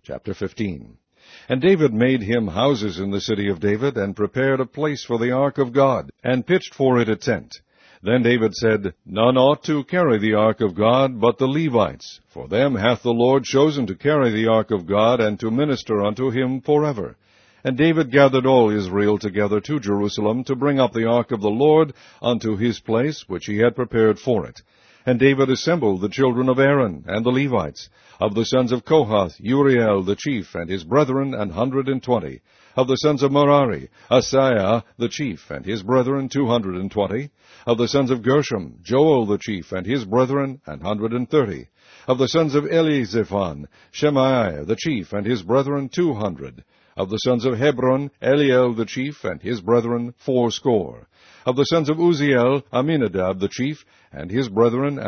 Chapter 15. And David made him houses in the city of David, and prepared a place for the ark of God, and pitched for it a tent. Then David said, None ought to carry the ark of God, but the Levites. For them hath the Lord chosen to carry the ark of God, and to minister unto him forever. And David gathered all Israel together to Jerusalem, to bring up the ark of the Lord unto his place, which he had prepared for it. And David assembled the children of Aaron, and the Levites. Of the sons of Kohath, Uriel the chief, and his brethren, 120. Of the sons of Merari, Asaiah the chief, and his brethren, 220. Of the sons of Gershom, Joel the chief, and his brethren, 130. Of the sons of Elizaphan, Shemaiah the chief, and his brethren, 200. Of the sons of Hebron, Eliel the chief, and his brethren, 80. Of the sons of Uzziel, Aminadab the chief, and his brethren,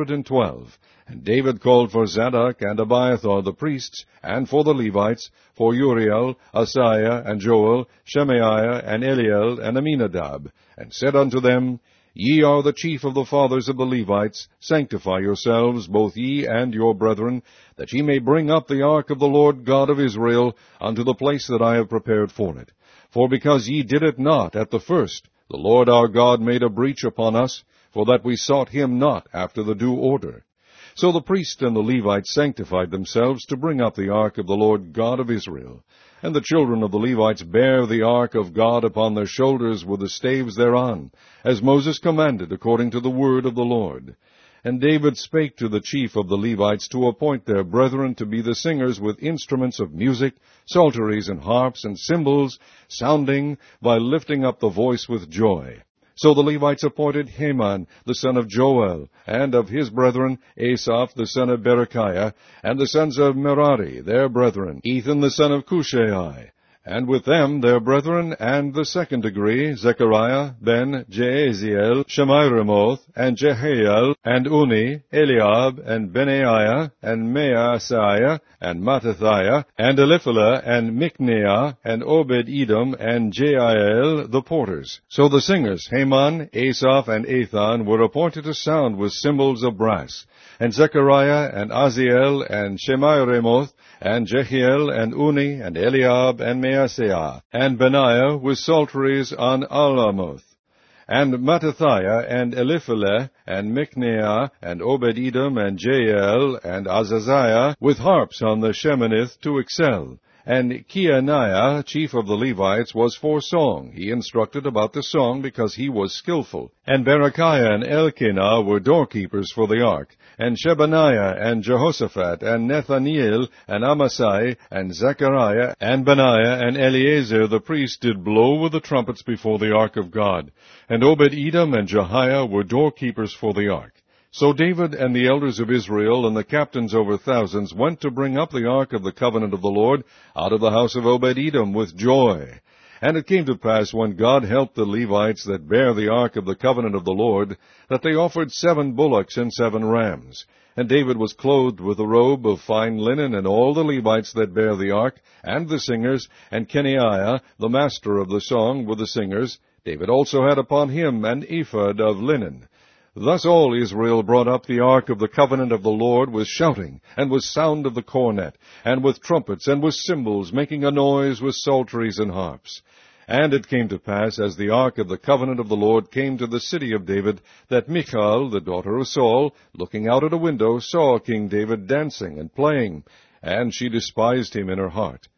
112. And David called for Zadok and Abiathar the priests, and for the Levites, for Uriel, Asaiah, and Joel, Shemaiah, and Eliel, and Aminadab, and said unto them, Ye are the chief of the fathers of the Levites. Sanctify yourselves, both ye and your brethren, that ye may bring up the ark of the Lord God of Israel unto the place that I have prepared for it. For because ye did it not at the first, the Lord our God made a breach upon us, for that we sought him not after the due order. So the priests and the Levites sanctified themselves to bring up the ark of the Lord God of Israel. And the children of the Levites bare the ark of God upon their shoulders with the staves thereon, as Moses commanded according to the word of the Lord. And David spake to the chief of the Levites to appoint their brethren to be the singers with instruments of music, psalteries and harps and cymbals, sounding by lifting up the voice with joy. So the Levites appointed Heman the son of Joel, and of his brethren Asaph the son of Berechiah, and the sons of Merari their brethren, Ethan the son of Cushai, and with them their brethren, and the second degree, Zechariah, Ben, Jaaziel, Shemiramoth, and Jehiel, and Uni, Eliab, and Benaiah, and Maaseiah, and Mattithiah, and Eliphalah, and Mikneiah, and Obed-Edom, and Jeiel, the porters. So the singers, Heman, Asaph, and Ethan, were appointed to sound with cymbals of brass. And Zechariah, and Aziel, and Shemiramoth, and Jehiel, and Uni, and Eliab, and Maaseiah, and Benaiah with psalteries on Alamoth, and Mattithiah, and Eliphalah, and Mikneiah, and Obed-Edom, and Jeiel, and Azaziah, with harps on the Sheminith to excel. And Keaniah, chief of the Levites, was for song. He instructed about the song because he was skillful. And Berechiah and Elkanah were doorkeepers for the ark. And Shebaniah, and Jehoshaphat, and Nethaniel, and Amasai, and Zechariah, and Benaiah, and Eleazar the priest did blow with the trumpets before the ark of God. And Obed-Edom and Jehiah were doorkeepers for the ark. So David and the elders of Israel and the captains over thousands went to bring up the ark of the covenant of the Lord out of the house of Obed-Edom with joy. And it came to pass, when God helped the Levites that bare the ark of the covenant of the Lord, that they offered 7 bullocks and 7 rams. And David was clothed with a robe of fine linen, and all the Levites that bare the ark, and the singers, and Kenaiah, the master of the song, with the singers. David also had upon him an ephod of linen. Thus all Israel brought up the ark of the covenant of the Lord with shouting, and with sound of the cornet, and with trumpets, and with cymbals, making a noise with psalteries and harps. And it came to pass, as the ark of the covenant of the Lord came to the city of David, that Michal, the daughter of Saul, looking out at a window, saw King David dancing and playing, and she despised him in her heart.